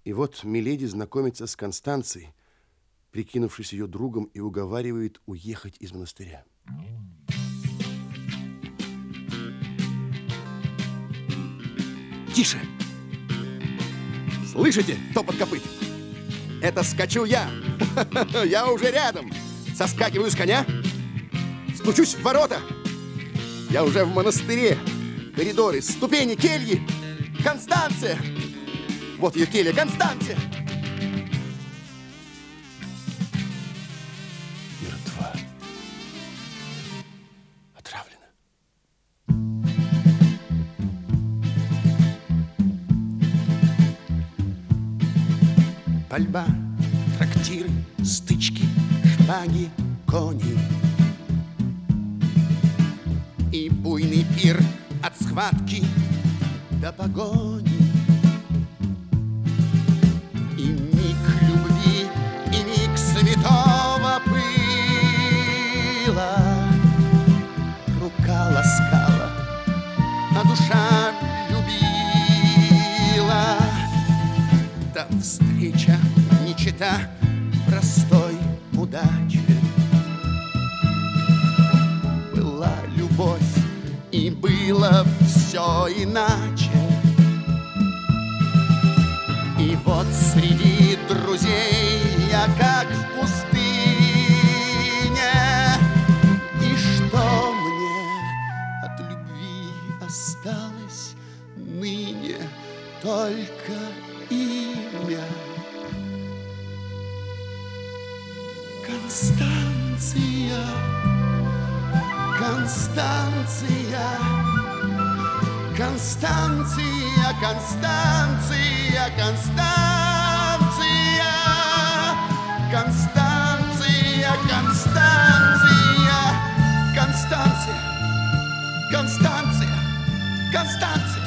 И вот миледи знакомится с Констанцией, прикинувшись ее другом, и уговаривает уехать из монастыря. Тише! Слышите топот копыт? Это скачу я. Я уже рядом. Соскакиваю с коня, стучусь в ворота. Я уже в монастыре. Коридоры, ступени, кельи. Констанция! Вот ее келья, Констанция! Мертва. Отравлена. Пальба, трактиры, стычки, шпаги, кони. И буйный пир от схватки до погони. И миг любви, и миг святого пыла. Рука ласкала, а душа любила. Да встреча не чета простой удачи. Была любовь, и было все иначе. И вот среди друзей я как в пустыне. И что мне от любви осталось ныне? Только имя. Констанция, Констанция, Констанция, Констанция, Констанция, Констанция, Констанция, Констанция, Констанция, Констанция.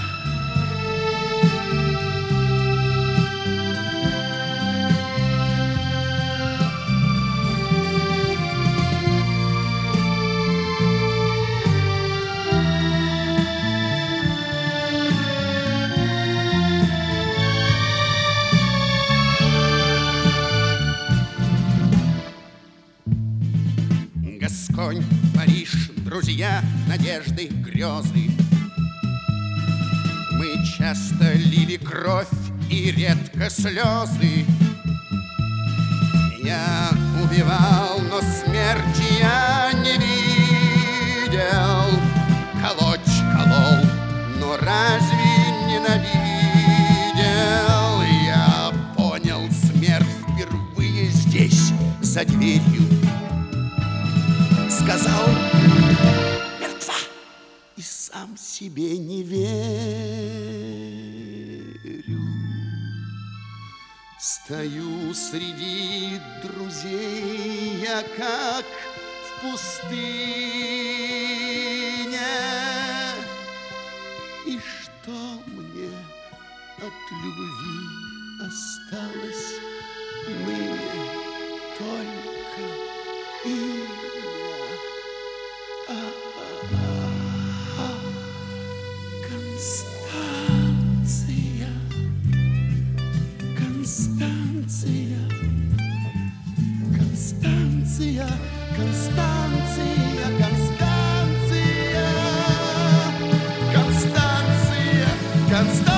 Гасконь, Париж, друзья, надежды, грезы. Мы часто лили кровь и редко слезы. Я убивал, но смерти я не видел. Колоть колол, но разве ненавидел? Я понял смерть впервые здесь, за дверью. Сказал: мертва. И сам себе не верю. Стою среди друзей я, как в пустыне. И что мне от любви осталось ныне? Только имя. Констанция, Констанция, Констанция, Констанция, Констанция, Констанция, Констанция.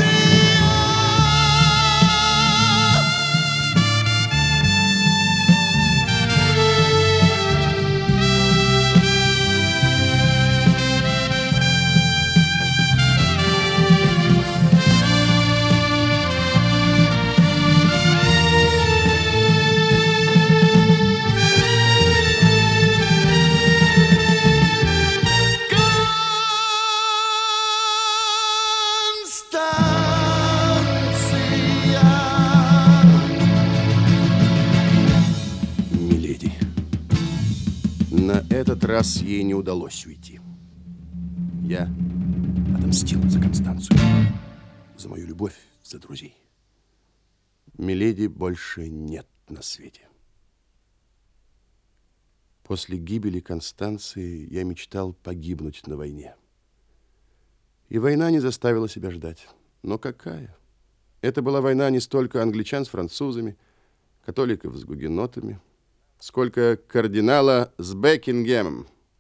Миледи. На этот раз ей не удалось уйти. Я отомстил за Констанцию, за мою любовь, за друзей. Миледи больше нет на свете. После гибели Констанции я мечтал погибнуть на войне. И война не заставила себя ждать. Но какая? Это была война не столько англичан с французами, католиков с гугенотами, сколько кардинала с Бекингемом.